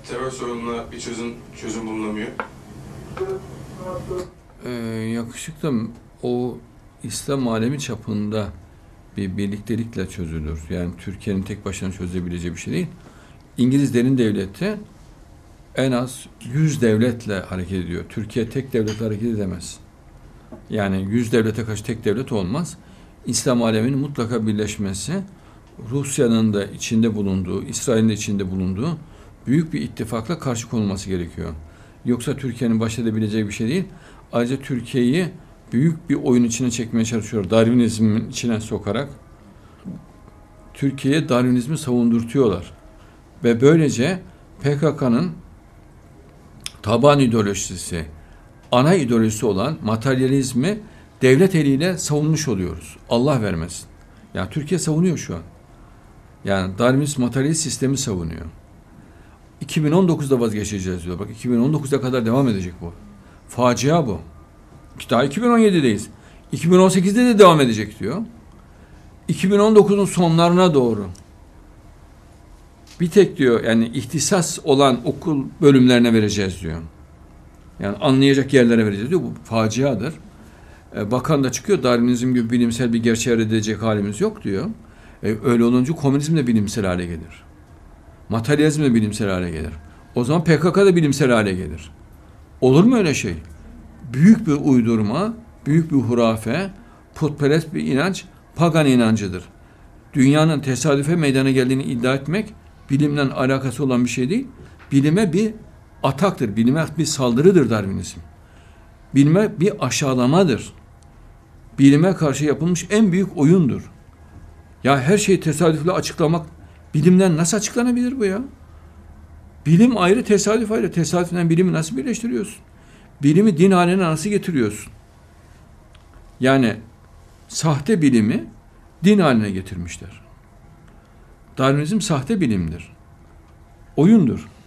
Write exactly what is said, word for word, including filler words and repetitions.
terör sorununa bir çözüm çözüm bulunamıyor? Ee, yakışıklı o İslam alemi çapında bir birliktelikle çözülür. Yani Türkiye'nin tek başına çözebileceği bir şey değil. İngiliz derin devleti en az yüz devletle hareket ediyor. Türkiye tek devletle hareket edemez. Yani yüz devlete karşı tek devlet olmaz. İslam aleminin mutlaka birleşmesi, Rusya'nın da içinde bulunduğu, İsrail'in de içinde bulunduğu büyük bir ittifakla karşı konulması gerekiyor. Yoksa Türkiye'nin baş edebileceği bir şey değil. Ayrıca Türkiye'yi büyük bir oyun içine çekmeye çalışıyor. Darwinizmin içine sokarak Türkiye'ye Darwinizmi savundurtuyorlar. Ve böylece P K K'nın taban ideolojisi, ana ideolojisi olan materyalizmi devlet eliyle savunmuş oluyoruz. Allah vermesin. Yani Türkiye savunuyor şu an. Yani Darwinist materyalist sistemi savunuyor. iki bin on dokuzda vazgeçeceğiz diyor. Bak iki bin on dokuza kadar devam edecek bu. Facia bu. Daha iki bin on yedideyiz. iki bin on sekizde de devam edecek diyor. iki bin on dokuzun sonlarına doğru bir tek diyor yani ihtisas olan okul bölümlerine vereceğiz diyor. Yani anlayacak yerlere vereceğiz diyor. Bu faciadır. E, bakan da çıkıyor. Darwinizm gibi bilimsel bir gerçeği reddedecek halimiz yok diyor. E, öyle olunca komünizm de bilimsel hale gelir. Materyalizm de bilimsel hale gelir. O zaman P K K da bilimsel hale gelir. Olur mu öyle şey? Büyük bir uydurma, büyük bir hurafe, putperest bir inanç, pagan inancıdır. Dünyanın tesadüfe meydana geldiğini iddia etmek bilimle alakası olan bir şey değil. Bilime bir ataktır, bilime bir saldırıdır Darwinizm. Bilime bir aşağılamadır. Bilime karşı yapılmış en büyük oyundur. Ya her şeyi tesadüfle açıklamak bilimden nasıl açıklanabilir bu ya? Bilim ayrı, tesadüf ayrı. Tesadüfle bilimi nasıl birleştiriyorsun? Bilimi din haline nasıl getiriyorsun? Yani sahte bilimi din haline getirmişler. Darwinizm sahte bilimdir. Oyundur.